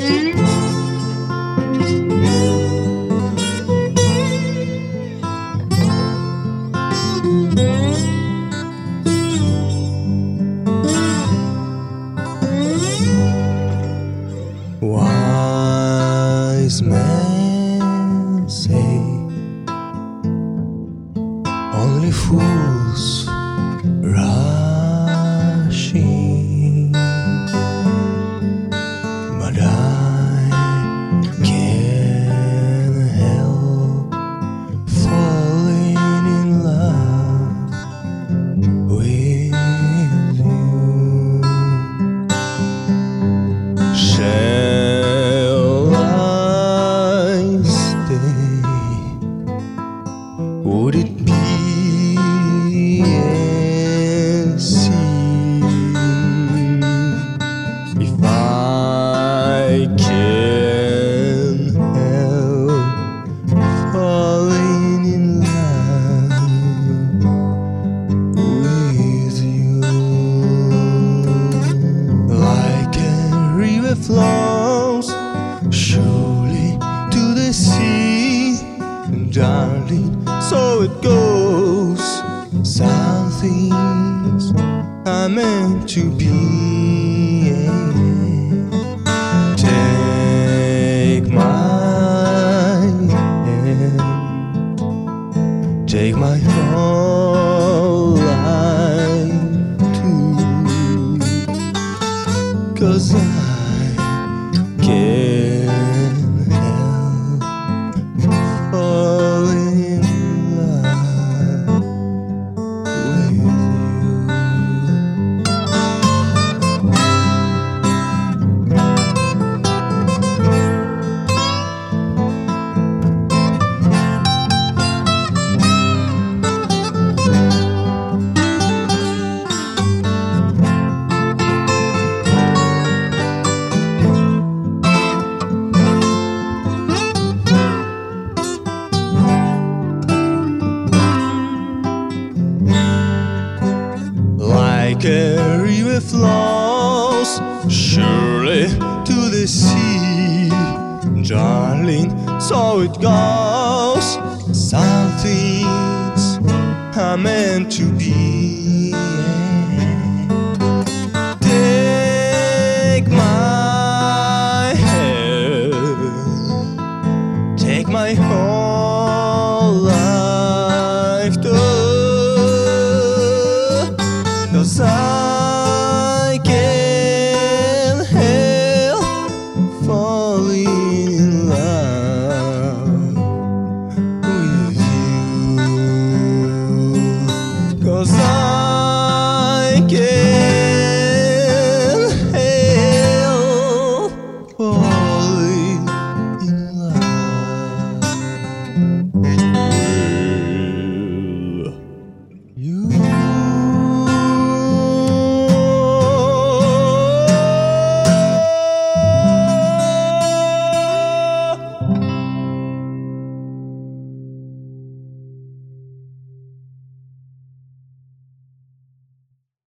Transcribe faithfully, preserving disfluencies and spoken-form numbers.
Wise men say only fools rush in, but I can't help falling in love with you. Shall I stay? Would it be a sin if I can help falling in love with you? Like a river flows surely to the sea, darling, so it goes. Some things are meant to be. Take my hand, take my whole life too, 'cause I can't help falling in love with you. Like a river flows surely to the sea, darling, so it goes. Some things are meant to be. Take my hand, take my whole life too, 'cause I can't help falling in love with you. 'Cause I can't help falling in love.